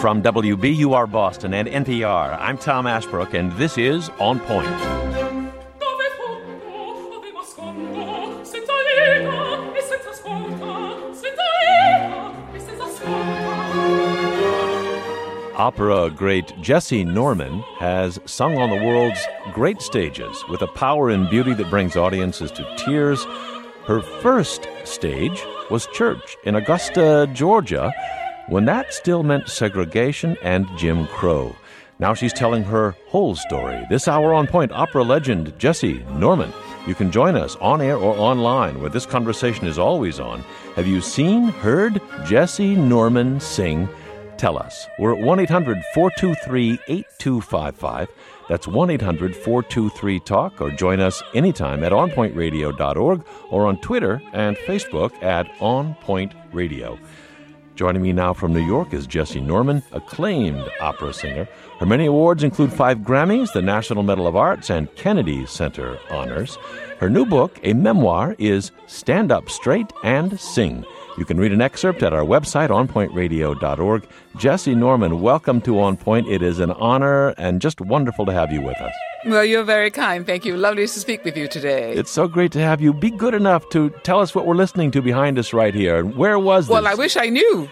From WBUR Boston and NPR, I'm Tom Ashbrook, and this is On Point. Opera great Jessye Norman has sung on the world's great stages with a power and beauty that brings audiences to tears. Her first stage was church in Augusta, Georgia, when that still meant segregation and Jim Crow. Now she's telling her whole story. This hour On Point, opera legend Jessye Norman. You can join us on air or online, where this conversation is always on. Have you seen, heard Jessye Norman sing? Tell us. We're at 1-800-423-8255. That's 1-800-423-TALK, or join us anytime at onpointradio.org or on Twitter and Facebook at onpointradio. Joining me now from New York is Jessye Norman, acclaimed opera singer. Her many awards include 5 Grammys, the National Medal of Arts, and Kennedy Center honors. Her new book, a memoir, is Stand Up Straight and Sing. You can read an excerpt at our website, onpointradio.org. Jessye Norman, welcome to On Point. It is an honor and just wonderful to have you with us. Well, you're very kind. Thank you. Lovely to speak with you today. It's so great to have you. Be good enough to tell us what we're listening to behind us right here. Where was this? Well, I wish I knew.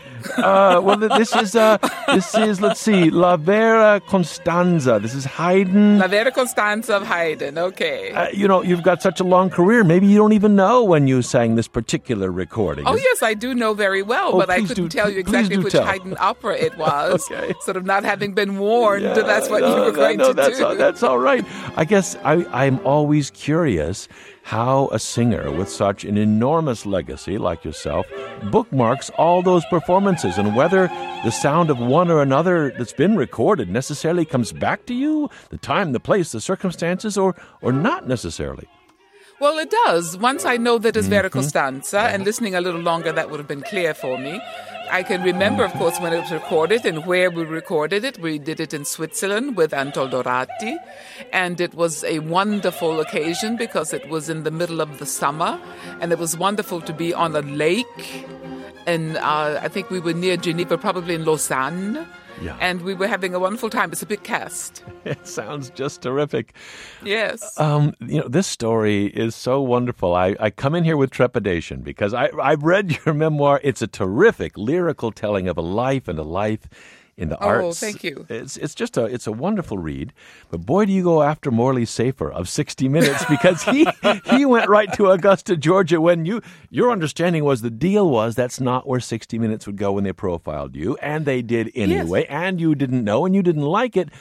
This is, let's see, La Vera Costanza. This is Haydn. La Vera Costanza of Haydn. Okay. You've got such a long career. Maybe you don't even know when you sang this particular recording. Oh, yes, I do know very well, but I couldn't tell you exactly which Haydn opera it was. Okay. Sort of not having been warned that's what you were going to do. That's all right. I guess I'm always curious how a singer with such an enormous legacy like yourself bookmarks all those performances, and whether the sound of one or another that's been recorded necessarily comes back to you, the time, the place, the circumstances, or not necessarily. Well, it does. Once I know that it's Vera Costanza, and listening a little longer, that would have been clear for me. I can remember, of course, when it was recorded and where we recorded it. We did it in Switzerland with Anatol Dorati, and it was a wonderful occasion because it was in the middle of the summer, and it was wonderful to be on a lake, and I think we were near Geneva, probably in Lausanne. Yeah. And we were having a wonderful time. It's a big cast. It sounds just terrific. Yes. This story is so wonderful. I come in here with trepidation because I've read your memoir. It's a terrific lyrical telling of a life and a life in the arts. Oh, thank you. It's a wonderful read. But boy, do you go after Morley Safer of 60 Minutes, because he went right to Augusta, Georgia, when your understanding was the deal was that's not where 60 Minutes would go when they profiled you, and they did anyway, yes. And you didn't know and you didn't like it.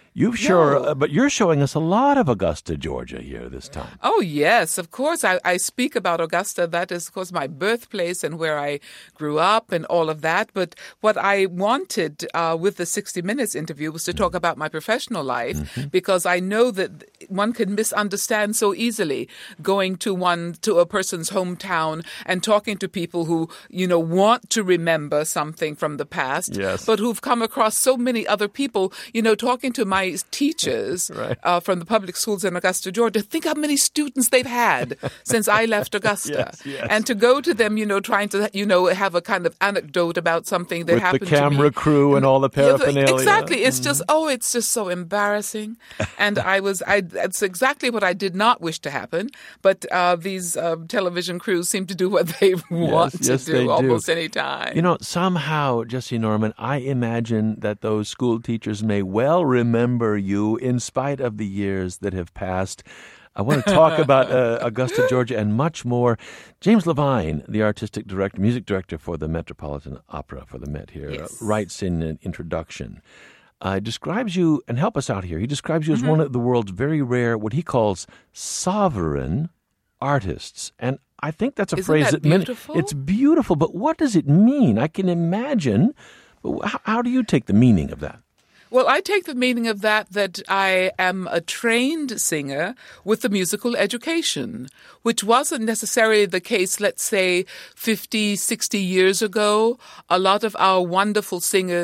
But you're showing us a lot of Augusta, Georgia here this time. Oh, yes, of course. I speak about Augusta. That is, of course, my birthplace and where I grew up and all of that. But what I wanted with the 60 Minutes interview was to talk about my professional life, because I know that one can misunderstand so easily going to a person's hometown and talking to people who, want to remember something from the past, yes. But who've come across so many other people, talking to my teachers right. From the public schools in Augusta, Georgia. Think how many students they've had since I left Augusta. Yes. And to go to them, trying to, have a kind of anecdote about something that happened to me. With the camera crew and all the paraphernalia. Exactly. It's just so embarrassing. And that's exactly what I did not wish to happen. But these television crews seem to do what they want to do almost any time. Somehow, Jessye Norman, I imagine that those school teachers may well remember you in spite of the years that have passed. I want to talk about Augusta, Georgia, and much more. James Levine, the artistic director, music director for the Metropolitan Opera, for the Met here, yes. Writes in an introduction, describes you, and help us out here, he describes you as one of the world's very rare, what he calls sovereign artists. And I think that's a phrase that beautiful? It's beautiful, but what does it mean? I can imagine, but how do you take the meaning of that? Well, I take the meaning of that I am a trained singer with a musical education, which wasn't necessarily the case, let's say, 50, 60 years ago. A lot of our wonderful singers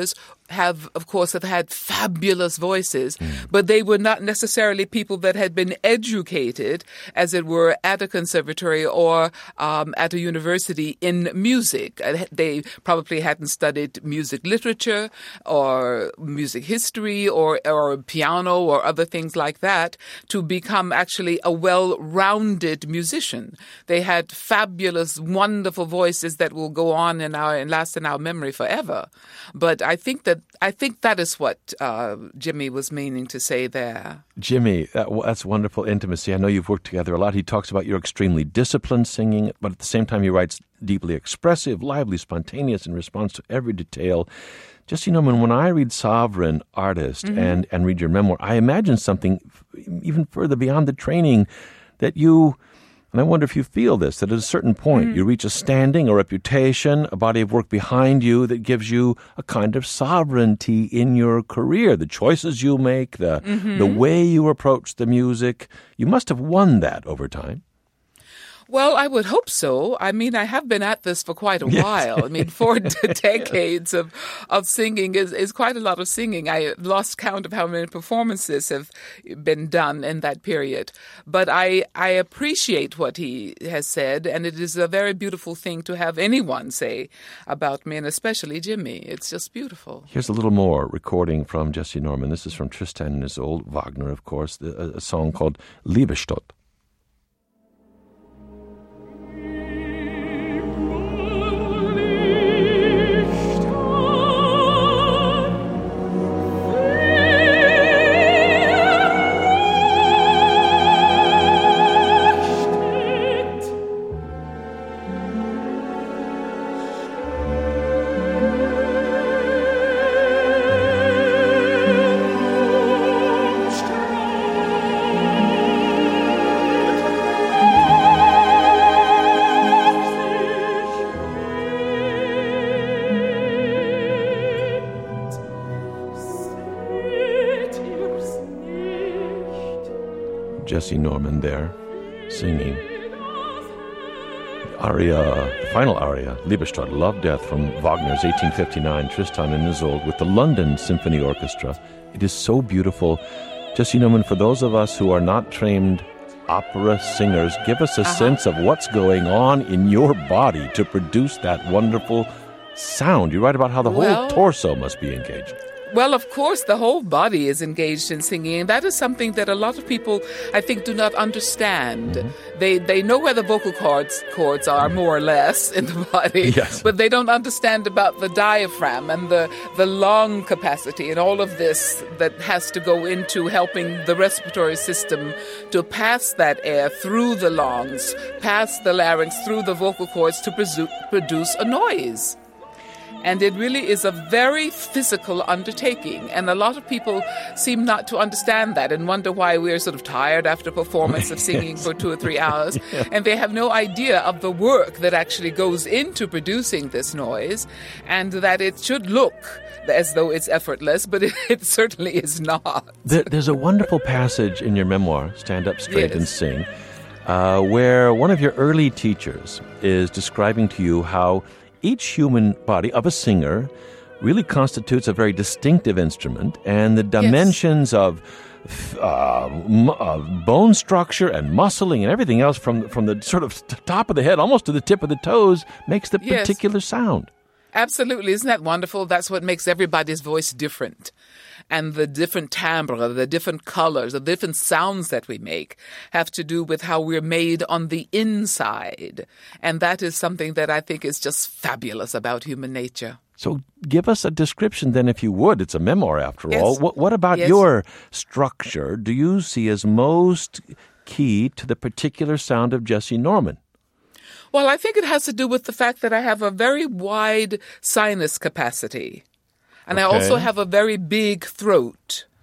have had fabulous voices, but they were not necessarily people that had been educated, as it were, at a conservatory or at a university in music. They probably hadn't studied music literature or music history or piano or other things like that to become actually a well-rounded musician. They had fabulous, wonderful voices that will go on and last in our memory forever. But I think that is what Jimmy was meaning to say there. Jimmy, that's wonderful intimacy. I know you've worked together a lot. He talks about your extremely disciplined singing, but at the same time he writes deeply expressive, lively, spontaneous in response to every detail. Jessie Norman, when I read Sovereign Artist and read your memoir, I imagine something even further beyond the training that you... And I wonder if you feel this, that at a certain point you reach a standing, a reputation, a body of work behind you that gives you a kind of sovereignty in your career. The choices you make, the way you approach the music. You must have won that over time. Well, I would hope so. I mean, I have been at this for quite a while. I mean, 4 decades of singing is quite a lot of singing. I lost count of how many performances have been done in that period. But I appreciate what he has said, and it is a very beautiful thing to have anyone say about me, and especially Jimmy. It's just beautiful. Here's a little more recording from Jessie Norman. This is from Tristan and Isolde, Wagner, of course, a song called Liebestadt. Jessie Norman there, singing the aria, the final aria, Liebestadt, Love, Death, from Wagner's 1859, Tristan and Isolde, with the London Symphony Orchestra. It is so beautiful. Jessie Norman, for those of us who are not trained opera singers, give us a sense of what's going on in your body to produce that wonderful sound. You write about how the whole torso must be engaged. Well, of course, the whole body is engaged in singing, and that is something that a lot of people, I think, do not understand. They know where the vocal cords are, more or less, in the body, but they don't understand about the diaphragm and the lung capacity and all of this that has to go into helping the respiratory system to pass that air through the lungs, past the larynx, through the vocal cords to produce a noise. And it really is a very physical undertaking. And a lot of people seem not to understand that and wonder why we're sort of tired after a performance of singing for 2 or 3 hours. And they have no idea of the work that actually goes into producing this noise, and that it should look as though it's effortless, but it certainly is not. There's a wonderful passage in your memoir, Stand Up Straight and Sing, where one of your early teachers is describing to you how each human body of a singer really constitutes a very distinctive instrument, and the dimensions of bone structure and muscling and everything else from the sort of top of the head almost to the tip of the toes makes the particular sound. Absolutely. Isn't that wonderful? That's what makes everybody's voice different. And the different timbre, the different colors, the different sounds that we make have to do with how we're made on the inside. And that is something that I think is just fabulous about human nature. So give us a description then, if you would. It's a memoir, after all. What about your structure do you see as most key to the particular sound of Jessie Norman? Well, I think it has to do with the fact that I have a very wide sinus capacity. And I also have a very big throat.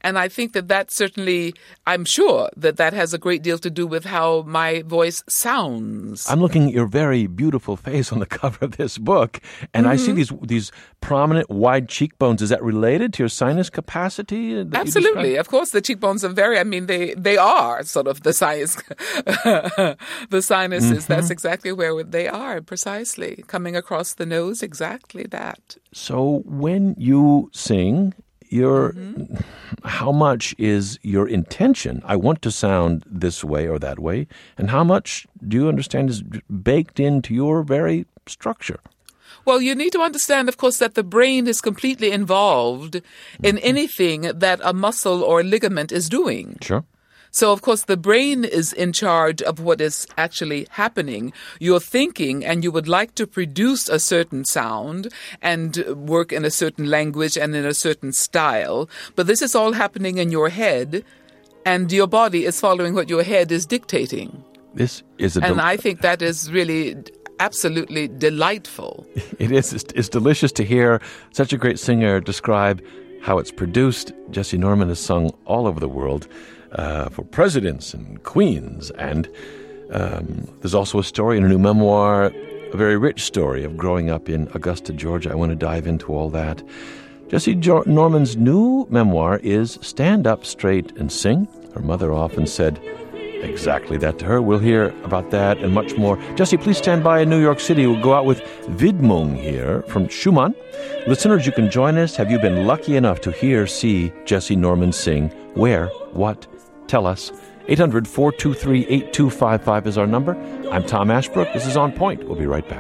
And I think that certainly, I'm sure that has a great deal to do with how my voice sounds. I'm looking at your very beautiful face on the cover of this book, and I see these prominent, wide cheekbones. Is that related to your sinus capacity? Absolutely. Of course, the cheekbones are they are sort of the sinus, the sinuses. That's exactly where they are, precisely. Coming across the nose, exactly that. So when you sing, how much is your intention? I want to sound this way or that way, and how much do you understand is baked into your very structure? Well, you need to understand, of course, that the brain is completely involved in anything that a muscle or ligament is doing. Sure. So, of course, the brain is in charge of what is actually happening. You're thinking and you would like to produce a certain sound and work in a certain language and in a certain style. But this is all happening in your head, and your body is following what your head is dictating. This is and I think that is really absolutely delightful. It is. It's delicious to hear such a great singer describe how it's produced. Jessye Norman has sung all over the world. For presidents and queens. And there's also a story in a new memoir, a very rich story of growing up in Augusta, Georgia. I want to dive into all that. Jessye Norman's new memoir is Stand Up Straight and Sing. Her mother often said exactly that to her. We'll hear about that and much more. Jessye, please stand by in New York City. We'll go out with Widmung here from Schumann. Listeners, you can join us. Have you been lucky enough to see Jessye Norman sing? Where? What? Tell us. 800-423-8255 is our number. I'm Tom Ashbrook. This is On Point. We'll be right back.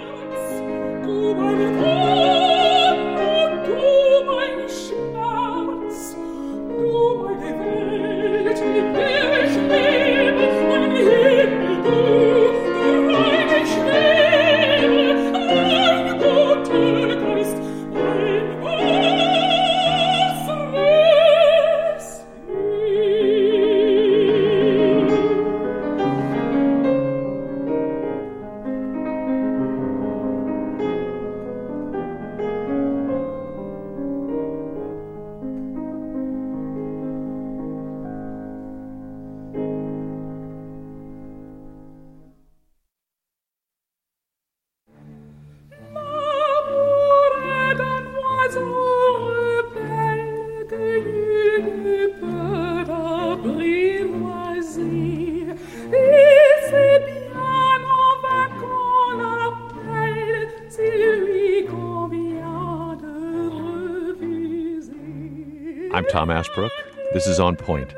I'm Tom Ashbrook. This is On Point.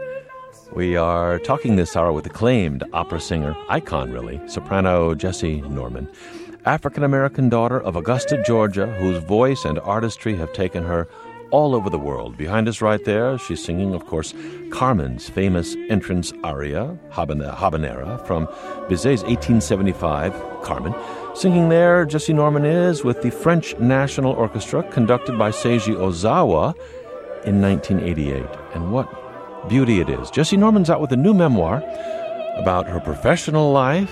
We are talking this hour with acclaimed opera singer, icon really, soprano Jessye Norman, African-American daughter of Augusta, Georgia, whose voice and artistry have taken her all over the world. Behind us right there, she's singing, of course, Carmen's famous entrance aria, Habanera, from Bizet's 1875, Carmen. Singing there, Jessye Norman is with the French National Orchestra, conducted by Seiji Ozawa in 1988. And what beauty it is. Jessye Norman's out with a new memoir about her professional life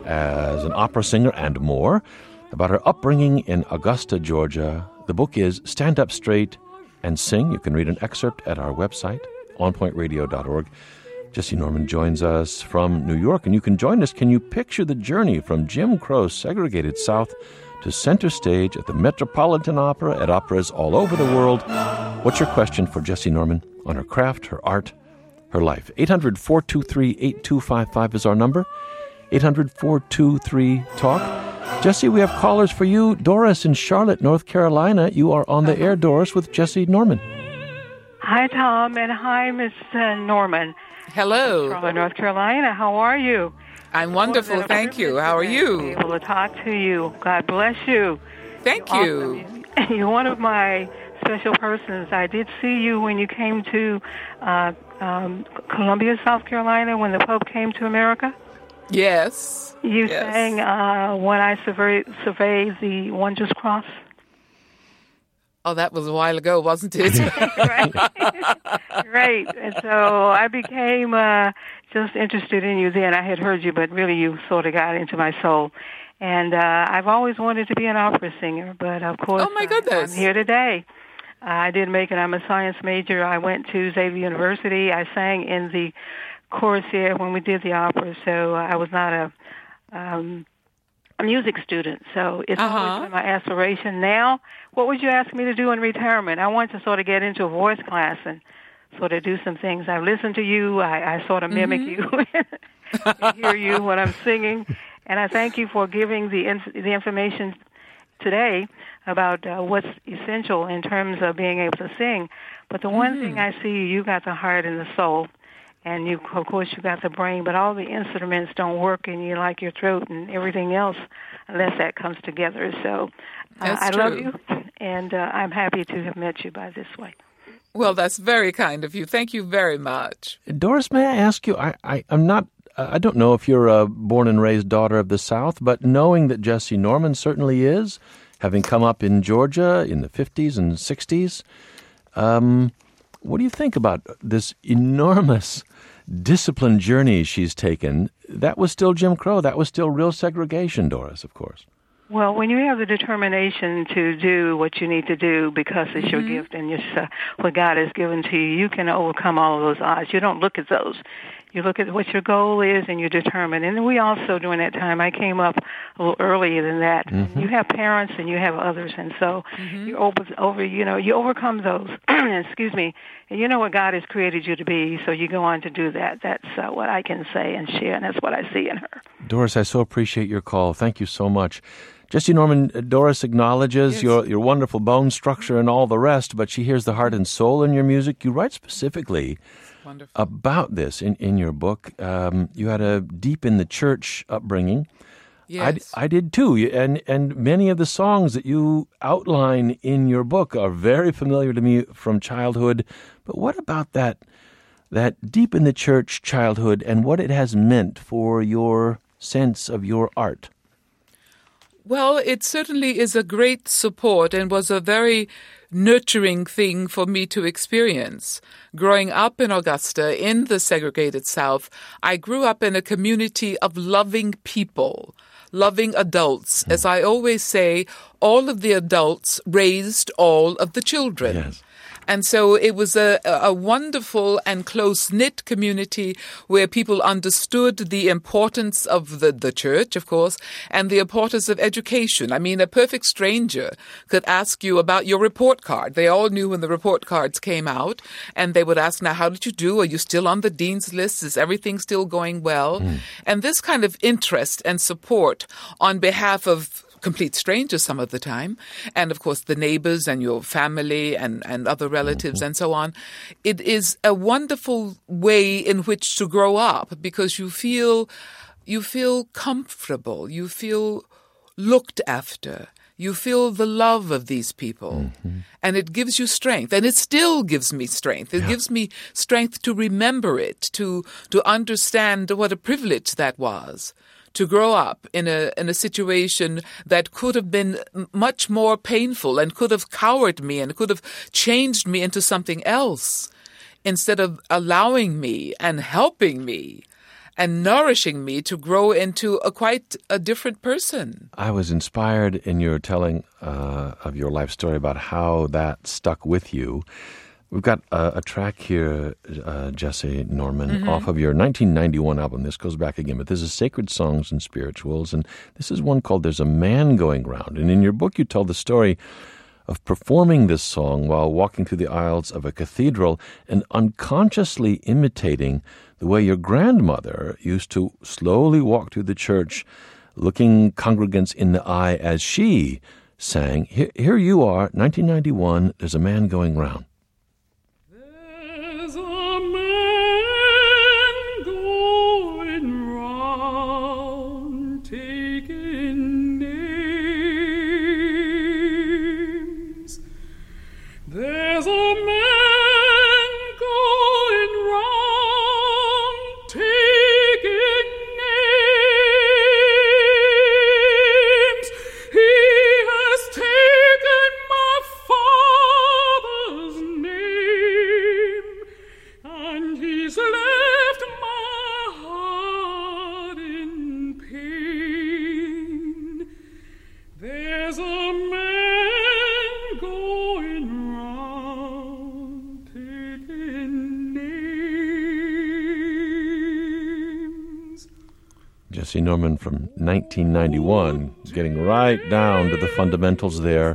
as an opera singer and more, about her upbringing in Augusta, Georgia. The book is Stand Up Straight and Sing. You can read an excerpt at our website, onpointradio.org. Jessye Norman joins us from New York, and you can join us. Can you picture the journey from Jim Crow's segregated South to center stage at the Metropolitan Opera, at operas all over the world? What's your question for Jessye Norman on her craft, her art, her life? 800-423-8255 is our number. 800-423-TALK. Jessye, we have callers for you. Doris in Charlotte, North Carolina. You are on the air, Doris, with Jessye Norman. Hi, Tom, and hi, Miss Norman. Hello. Charlotte, North Carolina. How are you? I'm wonderful, thank you. How are you? To be able to talk to you. God bless you. Thank you. Awesome. You're one of my special persons. I did see you when you came to Columbia, South Carolina, when the Pope came to America. Yes. You sang When I Survey the Wondrous Cross. Oh, that was a while ago, wasn't it? Right. And so I became just interested in you then. I had heard you, but really you sort of got into my soul. And I've always wanted to be an opera singer, but of course oh my goodness. I'm here today. I did make it. I'm a science major. I went to Xavier University. I sang in the chorus there when we did the opera, so I was not a music student. So it's always been my aspiration. Now, what would you ask me to do in retirement? I want to sort of get into a voice class and sort of do some things. I've listened to you. I sort of mimic you. I hear you when I'm singing. And I thank you for giving the information today about what's essential in terms of being able to sing. But the one thing I see, you got the heart and the soul, and you, of course, you got the brain, but all the instruments don't work in you like your throat and everything else unless that comes together. So I love you, and I'm happy to have met you by this way. Well, that's very kind of you. Thank you very much. Doris, may I ask you, I'm not... I don't know if you're a born and raised daughter of the South, but knowing that Jesse Norman certainly is, having come up in Georgia in the 50s and 60s, what do you think about this enormous disciplined journey she's taken? That was still Jim Crow. That was still real segregation, Doris, of course. Well, when you have the determination to do what you need to do because it's your gift and what God has given to you, you can overcome all of those odds. You don't look at those. You look at what your goal is and you're determined. And we also, during that time, I came up a little earlier than that. You have parents and you have others, and so you overcome those. Excuse me. And you know what God has created you to be, so you go on to do that. That's what I can say and share, and that's what I see in her. Doris, I so appreciate your call. Thank you so much. Jesse Norman, Doris acknowledges your wonderful bone structure and all the rest, but she hears the heart and soul in your music. You write specifically about this in your book. You had a deep in the church upbringing. Yes. I did too, and many of the songs that you outline in your book are very familiar to me from childhood. But what about that deep in the church childhood and what it has meant for your sense of your art? Well, it certainly is a great support and was a very nurturing thing for me to experience. Growing up in Augusta, in the segregated South, I grew up in a community of loving people, loving adults. As I always say, all of the adults raised all of the children. Yes. And so it was a wonderful and close-knit community where people understood the importance of the church, of course, and the importance of education. I mean, a perfect stranger could ask you about your report card. They all knew when the report cards came out, and they would ask, now, how did you do? Are you still on the dean's list? Is everything still going well? And this kind of interest and support on behalf of complete strangers some of the time, and of course the neighbors and your family and other relatives and so on. It is a wonderful way in which to grow up because you feel comfortable, you feel looked after, you feel the love of these people, and it gives you strength, and it still gives me strength. It gives me strength to remember it, to understand what a privilege that was. To grow up in a situation that could have been much more painful and could have cowered me and could have changed me into something else, instead of allowing me and helping me and nourishing me to grow into quite a different person. I was inspired in your telling of your life story about how that stuck with you. We've got a track here, Jesse Norman, off of your 1991 album. This goes back again, but this is Sacred Songs and Spirituals, and this is one called There's a Man Going Round. And in your book, you tell the story of performing this song while walking through the aisles of a cathedral and unconsciously imitating the way your grandmother used to slowly walk through the church, looking congregants in the eye as she sang. Here you are, 1991, There's a Man Going Round. There's a man going round taking names. He has taken my father's Jesse Norman from 1991, getting right down to the fundamentals there.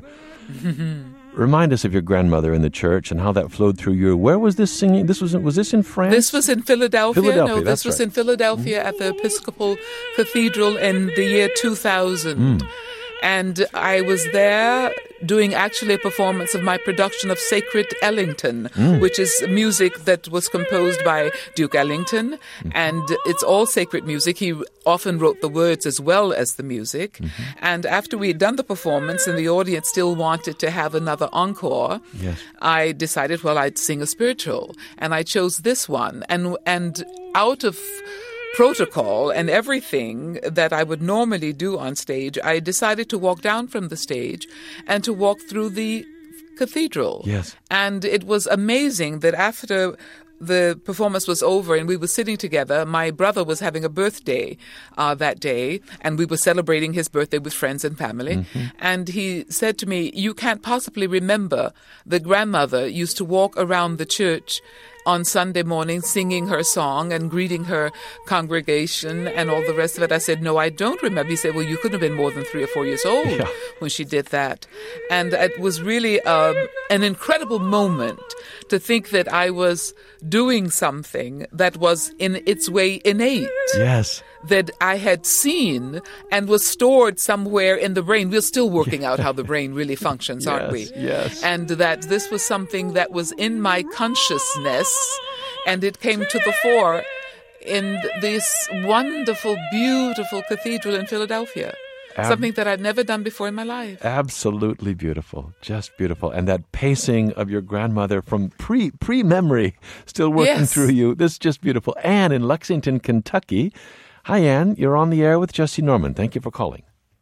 Remind us of your grandmother in the church and how that flowed through you. Where was this singing? Was this in France? This was in Philadelphia. No, this was in Philadelphia at the Episcopal Cathedral in the year 2000. And I was there doing actually a performance of my production of Sacred Ellington, which is music that was composed by Duke Ellington. And it's all sacred music. He often wrote the words as well as the music. And after we had done the performance and the audience still wanted to have another encore, I decided, well, I'd sing a spiritual. And I chose this one. And out of protocol and everything that I would normally do on stage, I decided to walk down from the stage and to walk through the cathedral. Yes. And it was amazing that after the performance was over and we were sitting together, my brother was having a birthday that day, and we were celebrating his birthday with friends and family. And he said to me, "You can't possibly remember that grandmother used to walk around the church on Sunday morning singing her song and greeting her congregation and all the rest of it." I said, "No, I don't remember." He said, "Well, you couldn't have been more than 3 or 4 years old when she did that." And it was really an incredible moment to think that I was doing something that was in its way innate. Yes. That I had seen and was stored somewhere in the brain. We're still working out how the brain really functions, aren't we? Yes. And that this was something that was in my consciousness, and it came to the fore in this wonderful, beautiful cathedral in Philadelphia. Something that I'd never done before in my life. Absolutely beautiful. Just beautiful. And that pacing of your grandmother from pre-memory still working through you. This is just beautiful. Anne in Lexington, Kentucky. Hi, Anne. You're on the air with Jesse Norman. Thank you for calling.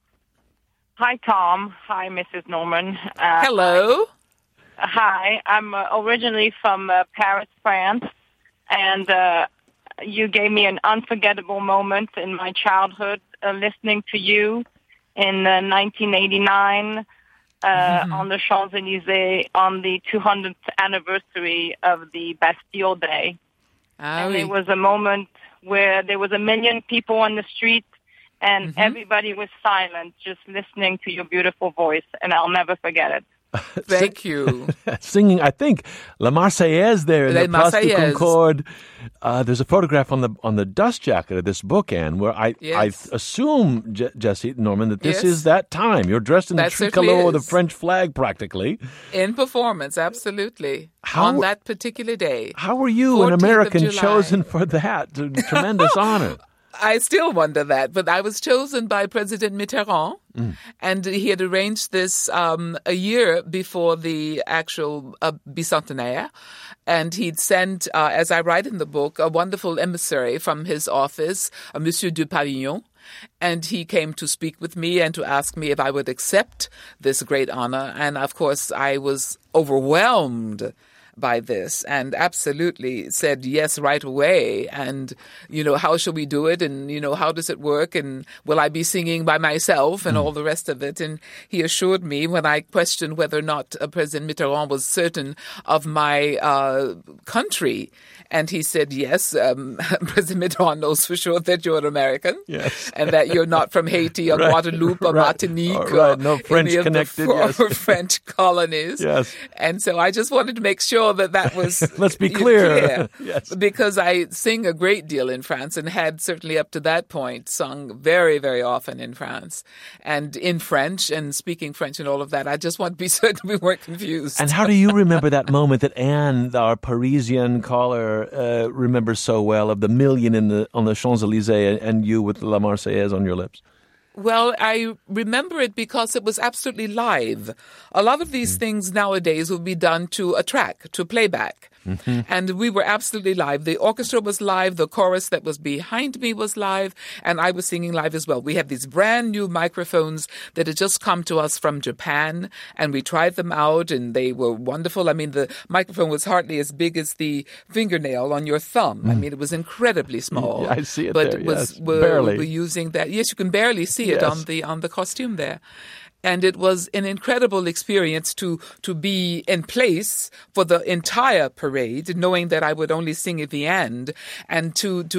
Hi, Tom. Hi, Mrs. Norman. Hello. Hi. I'm originally from Paris, France, and you gave me an unforgettable moment in my childhood listening to you in 1989 on the Champs-Élysées on the 200th anniversary of the Bastille Day. And it was a moment where there was 1 million people on the street and everybody was silent, just listening to your beautiful voice, and I'll never forget it. Thank you. Singing, I think, La Marseillaise there in the Place du Concorde. There's a photograph on the dust jacket of this book, Anne, where I assume, Jesse Norman, that this is that time. You're dressed in the tricolor or the French flag, practically. In performance, absolutely. On that particular day. How were you, an American, chosen for that? Tremendous honor. I still wonder that, but I was chosen by President Mitterrand, and he had arranged this a year before the actual bicentenaire, and he'd sent, as I write in the book, a wonderful emissary from his office, Monsieur de Pavillon, and he came to speak with me and to ask me if I would accept this great honor, and of course I was overwhelmed by this and absolutely said yes right away. And, how shall we do it? And, how does it work? And will I be singing by myself and all the rest of it? And he assured me when I questioned whether or not President Mitterrand was certain of my country. And he said, yes, President Mitterrand knows for sure that you're an American and that you're not from Haiti or Guadeloupe or Martinique or no French connected, French colonies. Yes. And so I just wanted to make sure that was let's be clear. Yes. Because I sing a great deal in France and had certainly up to that point sung very, very often in France and in French and speaking French and all of that. I just want to be certain we weren't confused. And how do you remember that moment that Anne, our Parisian caller, remembers so well of the 1 million on the Champs-Élysées and you with La Marseillaise on your lips? Well, I remember it because it was absolutely live. A lot of these things nowadays will be done to a track, to playback. And we were absolutely live. The orchestra was live. The chorus that was behind me was live. And I was singing live as well. We had these brand new microphones that had just come to us from Japan. And we tried them out and they were wonderful. I mean, the microphone was hardly as big as the fingernail on your thumb. I mean, it was incredibly small. Yeah, I see it but there, it was, barely. we were using that. Yes, you can barely see it on the costume there. And it was an incredible experience to be in place for the entire parade, knowing that I would only sing at the end, and to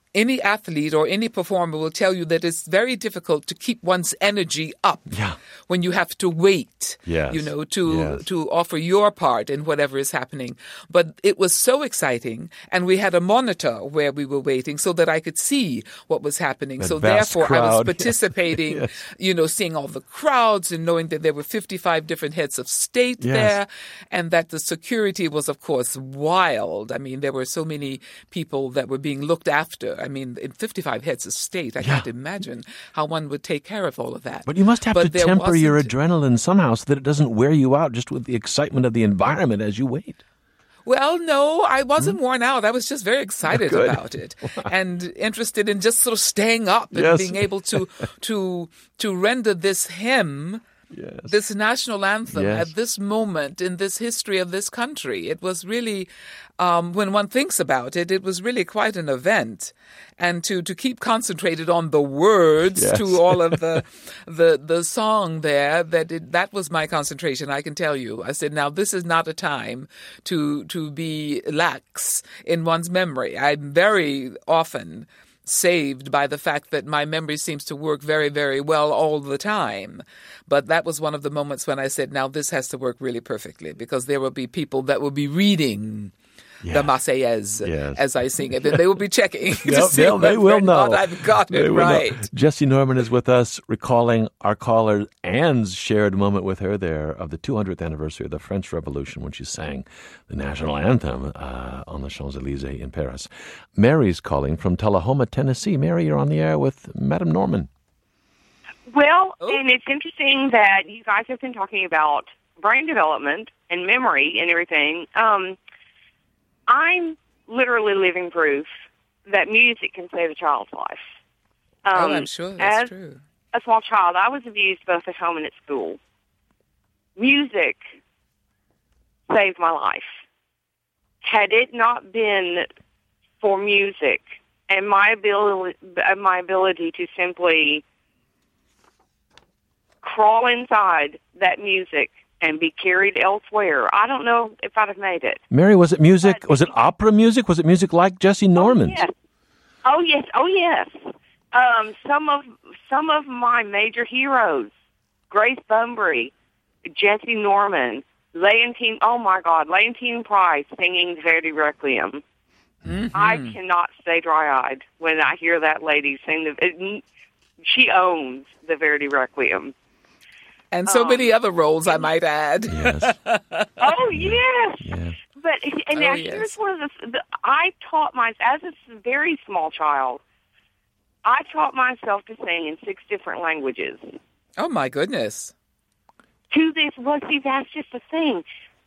any athlete or any performer will tell you that it's very difficult to keep one's energy up when you have to wait, to offer your part in whatever is happening. But it was so exciting, and we had a monitor where we were waiting so that I could see what was happening. So therefore, crowd. I was participating, seeing all the crowds and knowing that there were 55 different heads of state there, and that the security was, of course, wild. I mean, there were so many people that were being looked after. I mean, in 55 heads of state, I can't imagine how one would take care of all of that. But you must have to temper your adrenaline somehow so that it doesn't wear you out just with the excitement of the environment as you wait. Well, no, I wasn't worn out. I was just very excited about it and interested in just sort of staying up and being able to render this hymn, this national anthem at this moment in this history of this country. It was really, when one thinks about it, it was really quite an event. And to keep concentrated on the words to all of the song there, that was my concentration, I can tell you. I said, now this is not a time to be lax in one's memory. I'm very often saved by the fact that my memory seems to work very, very well all the time. But that was one of the moments when I said, now this has to work really perfectly, because there will be people that will be reading the Marseillaise as I sing it, and they will be checking to see they will know. I've got it right. Jessie Norman is with us, recalling our caller Anne's shared moment with her there of the 200th anniversary of the French Revolution when she sang the national anthem on the Champs-Élysées in Paris. Mary's calling from Tullahoma, Tennessee. Mary, you're on the air with Madam Norman. Well, and it's interesting that you guys have been talking about brain development and memory and everything. I'm literally living proof that music can save a child's life. I'm sure that's true. As a small child, I was abused both at home and at school. Music saved my life. Had it not been for music and my ability to simply crawl inside that music and be carried elsewhere, I don't know if I'd have made it. Mary, was it music? Was it opera music? Was it music like Jessie Norman's? Oh yes. Some of my major heroes: Grace Bunbury, Jessie Norman, Leontine. Oh my God, Leontine Price singing Verdi Requiem. Mm-hmm. I cannot stay dry-eyed when I hear that lady sing. She owns the Verdi Requiem. And so many other roles, I might add. Yes. Oh, yes. But here's one of I taught as a very small child, I taught myself to sing in 6 different languages. Oh, my goodness. To this, that's just the thing.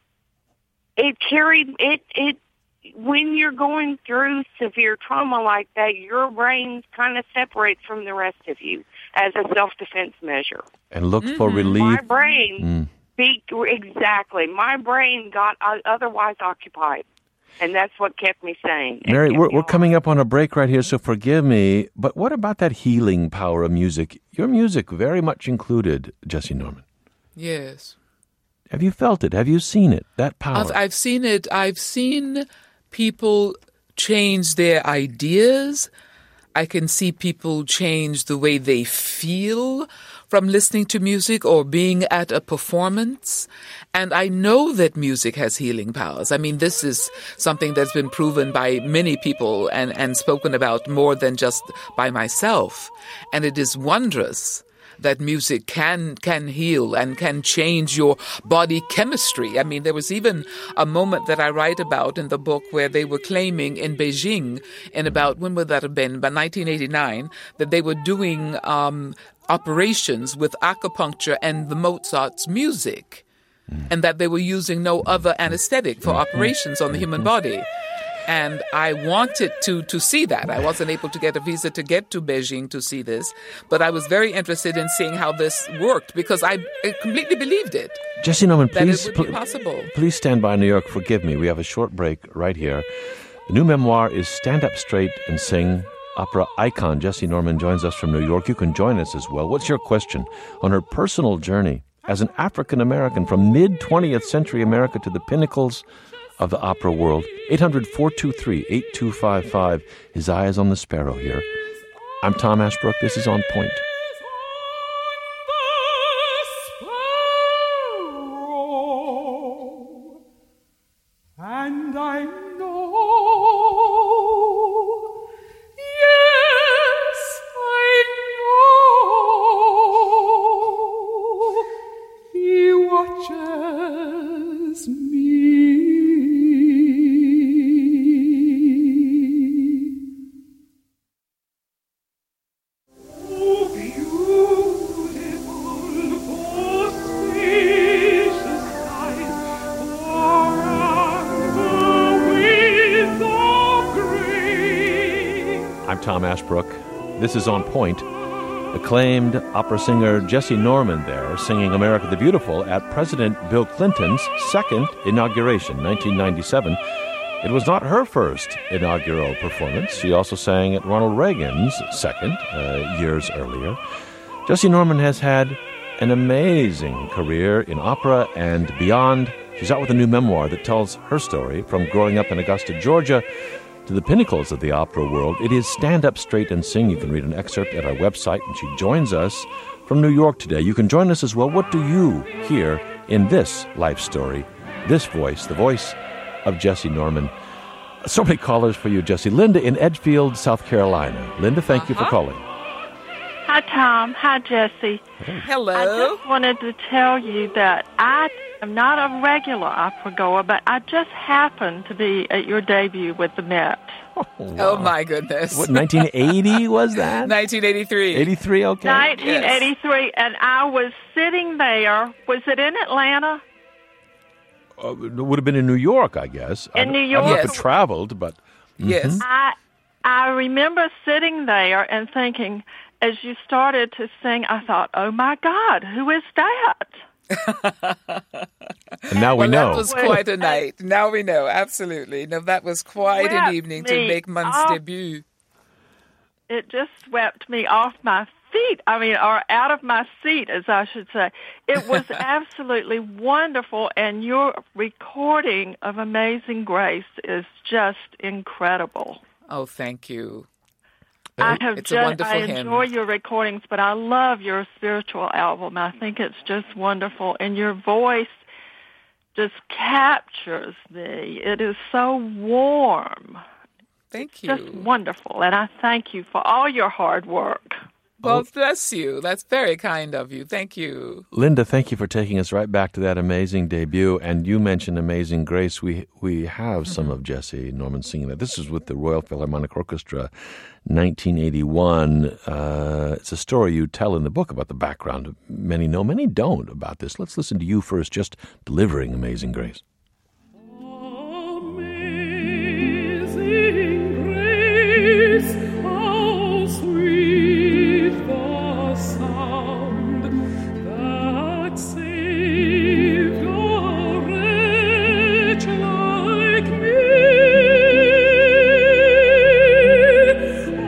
It carried, when you're going through severe trauma like that, your brain kind of separates from the rest of you as a self-defense measure. And looked for relief. My brain, exactly. My brain got otherwise occupied. And that's what kept me sane. Mary, we're coming up on a break right here, so forgive me. But what about that healing power of music? Your music very much included, Jessie Norman. Yes. Have you felt it? Have you seen it, that power? I've seen it. I've seen people change their ideas. I can see people change the way they feel from listening to music or being at a performance. And I know that music has healing powers. I mean, this is something that's been proven by many people and spoken about more than just by myself. And it is wondrous that music can heal and can change your body chemistry. I mean, there was even a moment that I write about in the book where they were claiming in Beijing in about, when would that have been, about 1989, that they were doing operations with acupuncture and the Mozart's music, and that they were using no other anesthetic for operations on the human body. And I wanted to see that. I wasn't able to get a visa to get to Beijing to see this, but I was very interested in seeing how this worked because I completely believed it. Jessie Norman, please, it would be possible. Please stand by, New York. Forgive me. We have a short break right here. The new memoir is Stand Up Straight and Sing. Opera icon Jessie Norman joins us from New York. You can join us as well. What's your question on her personal journey as an African-American from mid-20th century America to the pinnacles of the opera world. 800-423-8255. His eye is on the sparrow here. I'm Tom Ashbrook. This is On Point. And I know, yes, I know, he watches me. Oh, beautiful, spacious eyes, I'm Tom Ashbrook. This is On Point. Acclaimed opera singer Jessye Norman there singing America the Beautiful at President Bill Clinton's second inauguration, 1997. It was not her first inaugural performance. She also sang at Ronald Reagan's second, years earlier. Jessye Norman has had an amazing career in opera and beyond. She's out with a new memoir that tells her story from growing up in Augusta, Georgia, to the pinnacles of the opera world. It is Stand Up Straight and Sing. You can read an excerpt at our website, and she joins us from New York today. You can join us as well. What do you hear in this life story, this voice, the voice of Jessye Norman? So many callers for you, Jessye. Linda in Edgefield, South Carolina. Linda, thank you for calling. Hi, Tom. Hi, Jessye. Hello. I just wanted to tell you that I am not a regular opera goer, but I just happened to be at your debut with the Met. Oh, my goodness. What, 1980 was that? 1983. 83, okay. 1983, and I was sitting there. Was it in Atlanta? It would have been in New York, I guess. In New York? I don't know if Yes. it traveled, but... Yes. I remember sitting there and thinking, as you started to sing, I thought, oh, my God, who is that? And now we know. That was quite a night. Now we know, absolutely. No, that was quite an Swept evening to me make Munt's off. debut. It just swept me off my feet. Or out of my seat, as I should say. It was absolutely wonderful, and your recording of Amazing Grace is just incredible. Oh, thank you. It's a wonderful I hymn. enjoy your recordings, but I love your spiritual album. I think it's just wonderful, and your voice just captures me. It is so warm. Thank you. Just wonderful, and I thank you for all your hard work. Well, bless you. That's very kind of you. Thank you. Linda, thank you for taking us right back to that amazing debut. And you mentioned Amazing Grace. We have some of Jessye Norman singing that. This is with the Royal Philharmonic Orchestra, 1981. It's a story you tell in the book about the background. Many know, many don't about this. Let's listen to you first, just delivering Amazing Grace. Amazing grace, how sweet the sound that saved a wretch like me. I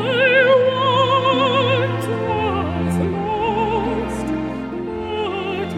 once was lost, but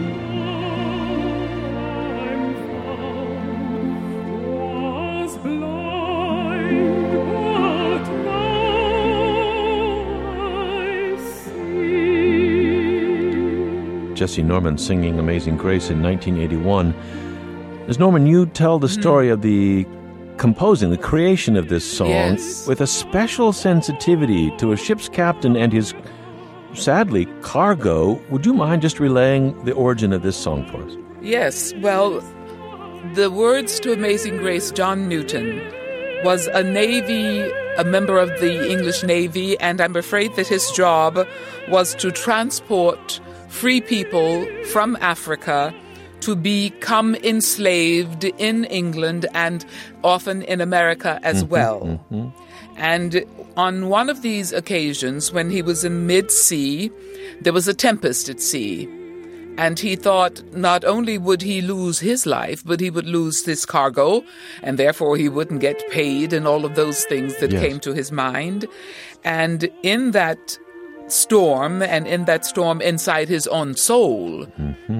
Jessye Norman singing Amazing Grace in 1981. As Norman, you tell the story of the composing, the creation of this song with a special sensitivity to a ship's captain and his, sadly, cargo. Would you mind just relaying the origin of this song for us? Yes, well, the words to Amazing Grace, John Newton, was a member of the English Navy, and I'm afraid that his job was to transport free people from Africa to become enslaved in England and often in America as well. And on one of these occasions, when he was in mid-sea, there was a tempest at sea. And he thought not only would he lose his life, but he would lose his cargo, and therefore he wouldn't get paid and all of those things that came to his mind. And in that storm, and in that storm inside his own soul,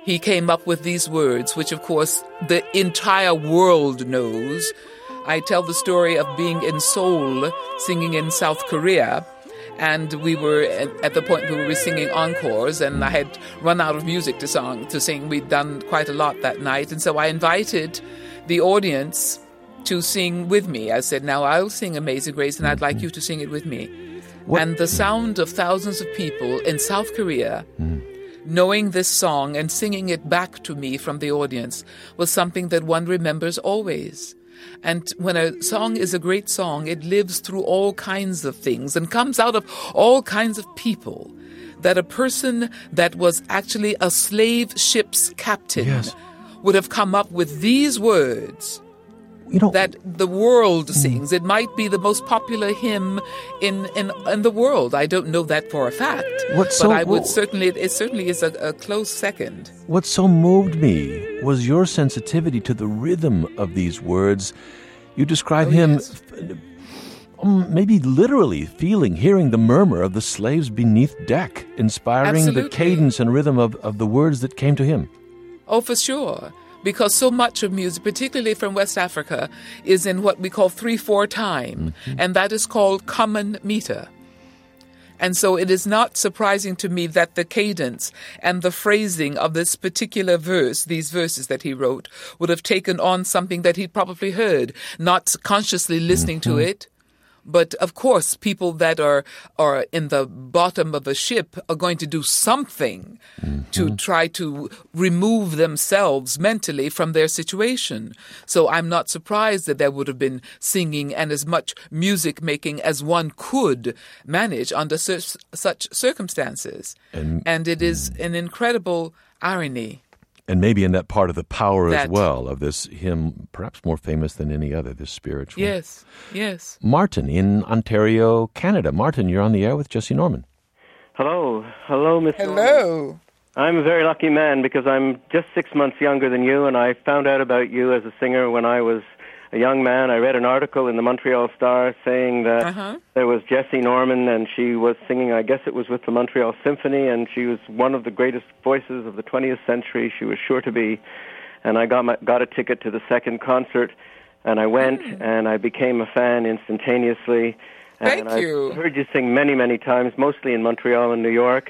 he came up with these words, which of course the entire world knows. I tell the story of being in Seoul, singing in South Korea, and we were at the point where we were singing encores, and I had run out of music to sing. We'd done quite a lot that night, and so I invited the audience to sing with me. I said, now I'll sing Amazing Grace, and I'd like you to sing it with me. What? And the sound of thousands of people in South Korea knowing this song and singing it back to me from the audience was something that one remembers always. And when a song is a great song, it lives through all kinds of things and comes out of all kinds of people. That a person that was actually a slave ship's captain would have come up with these words that the world sings. It might be the most popular hymn in the world. I don't know that for a fact, but I would certainly, it certainly is a close second. What so moved me was your sensitivity to the rhythm of these words. You describe him maybe literally hearing the murmur of the slaves beneath deck, inspiring the cadence and rhythm of the words that came to him. Oh, for sure. Because so much of music, particularly from West Africa, is in what we call 3/4 time, and that is called common meter. And so it is not surprising to me that the cadence and the phrasing of this particular verse, these verses that he wrote, would have taken on something that he'd probably heard, not consciously listening to it. But of course, people that are in the bottom of a ship are going to do something to try to remove themselves mentally from their situation. So I'm not surprised that there would have been singing and as much music making as one could manage under such circumstances. And it is an incredible irony. And maybe in that part of the power as well of this hymn, perhaps more famous than any other, this spiritual. Yes, yes. Martin in Ontario, Canada. Martin, you're on the air with Jesse Norman. Hello, Miss Norman. Hello. I'm a very lucky man because I'm just 6 months younger than you, and I found out about you as a singer when I was a young man. I read an article in the Montreal Star saying that there was Jessie Norman, and she was singing, I guess it was with the Montreal Symphony, and she was one of the greatest voices of the 20th century. She was sure to be. And I got a ticket to the second concert, and I went, and I became a fan instantaneously. And Thank you. I've heard you sing many, many times, mostly in Montreal and New York.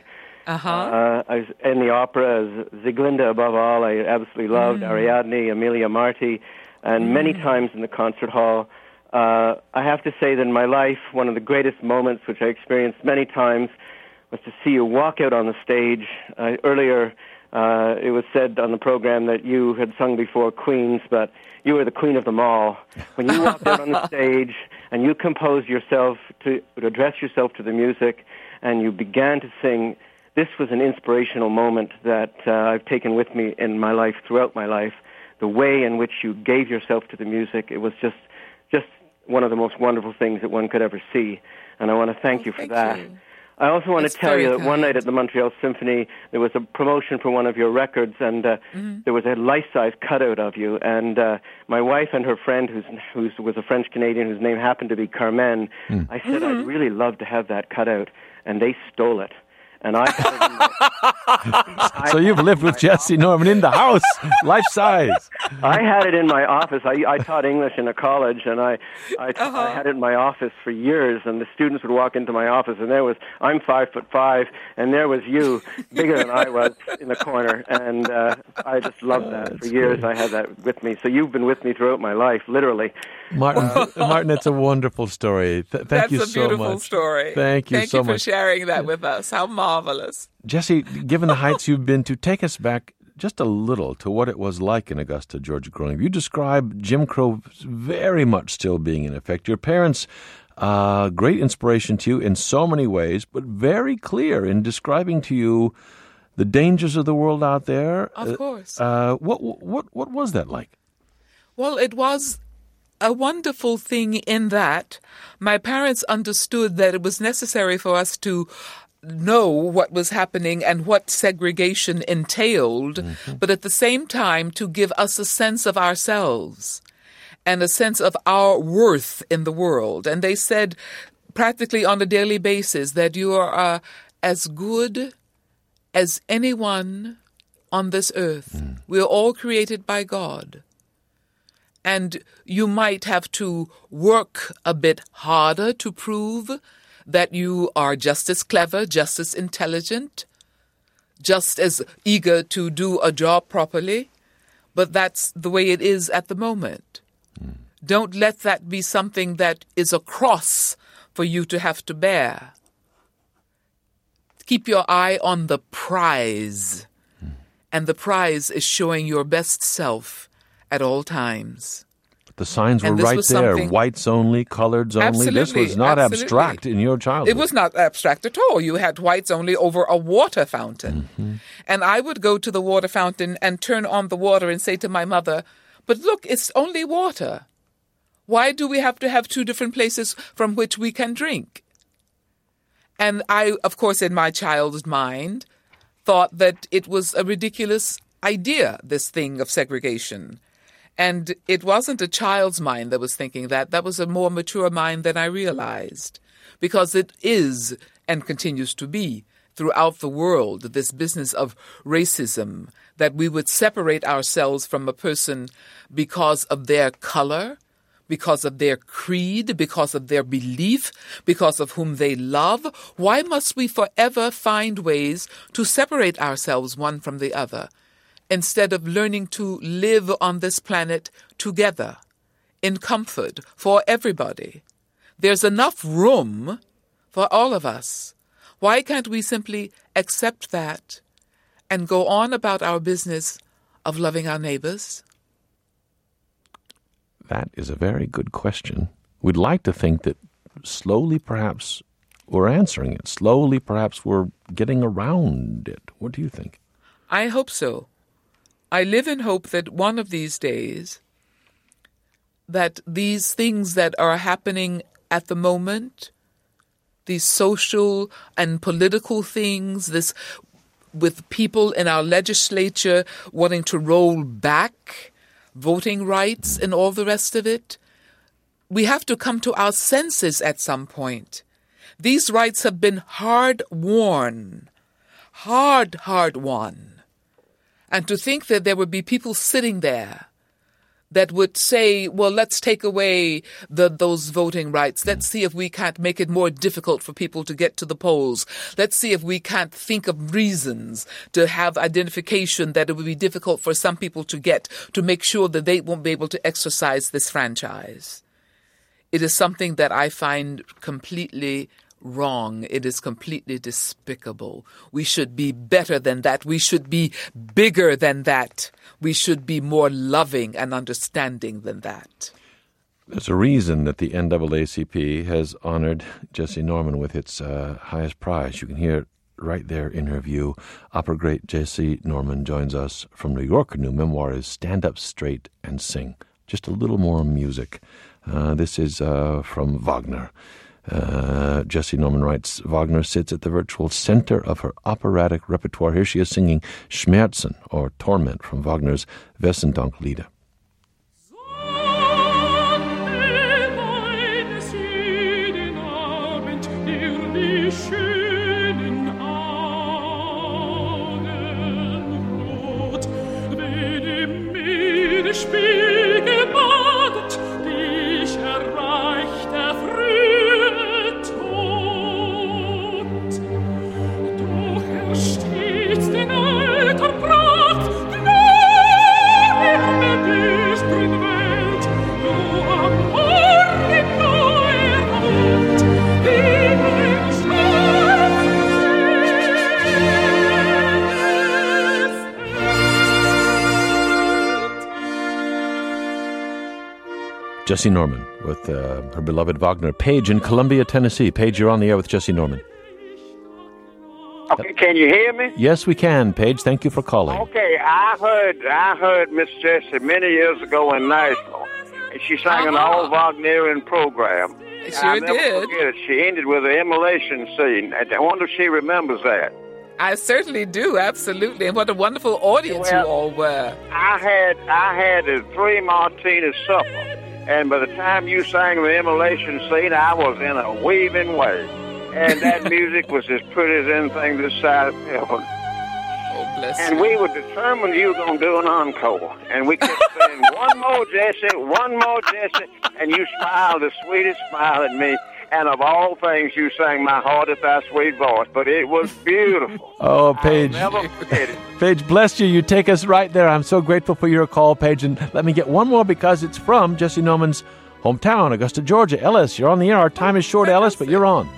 I was in the opera as Sieglinde above all. I absolutely loved Ariadne, Emilia Marti. And many times in the concert hall, I have to say that in my life, one of the greatest moments, which I experienced many times, was to see you walk out on the stage. Earlier, it was said on the program that you had sung before queens, but you were the queen of them all. When you walked out on the stage and you composed yourself to address yourself to the music, and you began to sing, this was an inspirational moment that I've taken with me in my life, throughout my life. The way in which you gave yourself to the music, it was just one of the most wonderful things that one could ever see. And I want to thank you for that. I also want to tell you that one night at the Montreal Symphony, there was a promotion for one of your records, and there was a life-size cutout of you. And my wife and her friend, who was a French-Canadian whose name happened to be Carmen, I said, I'd really love to have that cutout, and they stole it. And I So you've lived with Jessie Norman in the house, life size. I had it in my office. I taught English in a college, and I had it in my office for years. And the students would walk into my office, and I'm 5'5", and there was you, bigger than I was, in the corner. And I just loved that. For years, I had that with me. So you've been with me throughout my life, literally. Martin, it's a wonderful story. Thank you so much. That's a beautiful story. Thank you so much. Thank you for sharing that with us. How marvelous. Jesse, given the heights you've been to, take us back just a little to what it was like in Augusta, Georgia growing up. You describe Jim Crow very much still being in effect. Your parents, great inspiration to you in so many ways, but very clear in describing to you the dangers of the world out there. Of course. What was that like? Well, it was a wonderful thing in that my parents understood that it was necessary for us to know what was happening and what segregation entailed, but at the same time to give us a sense of ourselves and a sense of our worth in the world. And they said practically on a daily basis that you are as good as anyone on this earth. We're all created by God. And you might have to work a bit harder to prove that you are just as clever, just as intelligent, just as eager to do a job properly. But that's the way it is at the moment. Don't let that be something that is a cross for you to have to bear. Keep your eye on the prize. And the prize is showing your best self at all times. The signs were right there, whites only, coloreds only. Absolutely, this was not absolutely. abstract in your childhood. It was not abstract at all. You had whites only over a water fountain. And I would go to the water fountain and turn on the water and say to my mother, but look, it's only water. Why do we have to have two different places from which we can drink? And I, of course, in my child's mind, thought that it was a ridiculous idea, this thing of segregation. And it wasn't a child's mind that was thinking that. That was a more mature mind than I realized. Because it is, and continues to be, throughout the world, this business of racism, that we would separate ourselves from a person because of their color, because of their creed, because of their belief, because of whom they love. Why must we forever find ways to separate ourselves one from the other, instead of learning to live on this planet together, in comfort, for everybody? There's enough room for all of us. Why can't we simply accept that and go on about our business of loving our neighbors? That is a very good question. We'd like to think that slowly perhaps we're answering it. Slowly perhaps we're getting around it. What do you think? I hope so. I live in hope that one of these days, that these things that are happening at the moment, these social and political things, this with people in our legislature wanting to roll back voting rights and all the rest of it, we have to come to our senses at some point. These rights have been hard-won, hard-won. And to think that there would be people sitting there that would say, well, let's take away those voting rights. Let's see if we can't make it more difficult for people to get to the polls. Let's see if we can't think of reasons to have identification that it would be difficult for some people to get, to make sure that they won't be able to exercise this franchise. It is something that I find completely wrong. It is completely despicable. We should be better than that. We should be bigger than that. We should be more loving and understanding than that. There's a reason that the NAACP has honored Jessye Norman with its highest prize. You can hear it right there in her view. Opera great Jessye Norman joins us from New York. Her new memoir is Stand Up Straight and Sing. Just a little more music. This is from Wagner. Jessye Norman writes, Wagner sits at the virtual center of her operatic repertoire. Here she is singing Schmerzen, or Torment, from Wagner's Wesendonck-Lieder. Jessye Norman with her beloved Wagner. Paige in Columbia, Tennessee. Paige, you're on the air with Jessye Norman. Okay, can you hear me? Yes, we can, Paige. Thank you for calling. Okay, I heard Miss Jessye many years ago in Nashville, and she sang an all Wagnerian program. Sure never did. Forget it. She ended with an immolation scene. I wonder if she remembers that. I certainly do, absolutely. And what a wonderful audience you all were. I had a 3 martini supper. And by the time you sang the immolation scene, I was in a weaving way. And that music was as pretty as anything this side of heaven. Oh, Bless And you. we were determined you were going to do an encore. And we kept saying, one more, Jesse, and you smiled the sweetest smile at me. And of all things, you sang My Heart Is Thy Sweet Voice. But it was beautiful. Oh, Paige. I'll never forget it. Paige, bless you. You take us right there. I'm so grateful for your call, Paige. And let me get one more because it's from Jesse Norman's hometown, Augusta, Georgia. Ellis, you're on the air. Our time is short, Ellis, but you're on.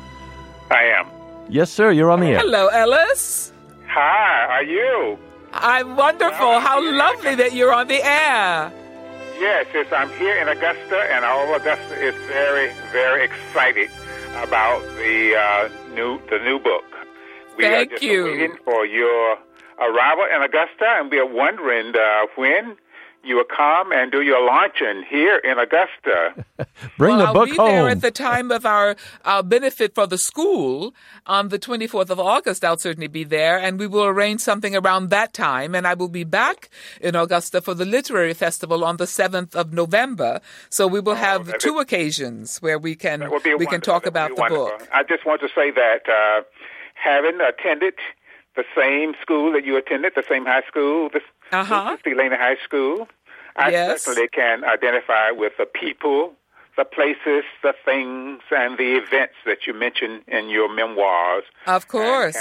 I am. Yes, sir. You're on the air. Hello, Ellis. Hi, how are you? I'm wonderful. How lovely that you're on the air. Yes, I'm here in Augusta, and all of Augusta is very, very excited about the new book. We are Thank just you. waiting for your arrival in Augusta, and we are wondering when you will come and do your launching here in Augusta. Bring the book I'll be home. there at the time of our benefit for the school on the 24th of August. I'll certainly be there, and we will arrange something around that time. And I will be back in Augusta for the Literary Festival on the 7th of November. So we will have two occasions where we can talk about the book. I just want to say that having attended the same school that you attended, the same high school, Elena High School, I certainly can identify with the people, the places, the things, and the events that you mention in your memoirs. Of course.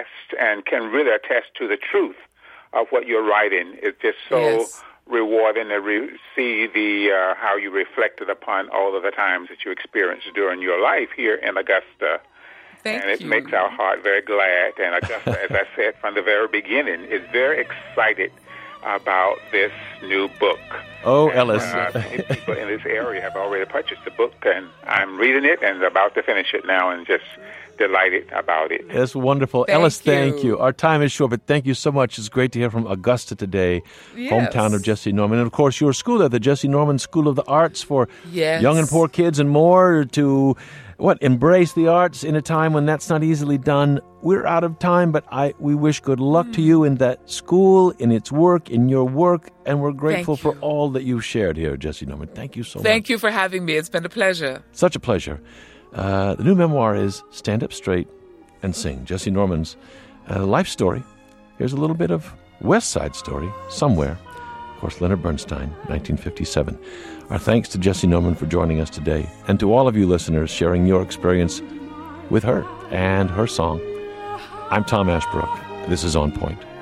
And can really attest to the truth of what you're writing. It's just so rewarding to see how you reflected upon all of the times that you experienced during your life here in Augusta. Thank and it you. makes our heart very glad. And Augusta, as I said from the very beginning, is very excited about this new book. Oh, Ellis. Many people in this area have already purchased the book, and I'm reading it and about to finish it now and just delighted about it. It's wonderful. Ellis, thank you. Our time is short, but thank you so much. It's great to hear from Augusta today, hometown of Jesse Norman. And, of course, your school there, the Jesse Norman School of the Arts for young and poor kids and more to... embrace the arts in a time when that's not easily done. We're out of time, but we wish good luck to you in that school, in its work, in your work, and we're grateful for all that you've shared here, Jesse Norman. Thank you so much. Thank you for having me. It's been a pleasure. Such a pleasure. The new memoir is Stand Up Straight and Sing, Jesse Norman's life story. Here's a little bit of West Side Story, Somewhere. Of course, Leonard Bernstein, 1957. Our thanks to Jesse Norman for joining us today, and to all of you listeners sharing your experience with her and her song. I'm Tom Ashbrook. This is On Point.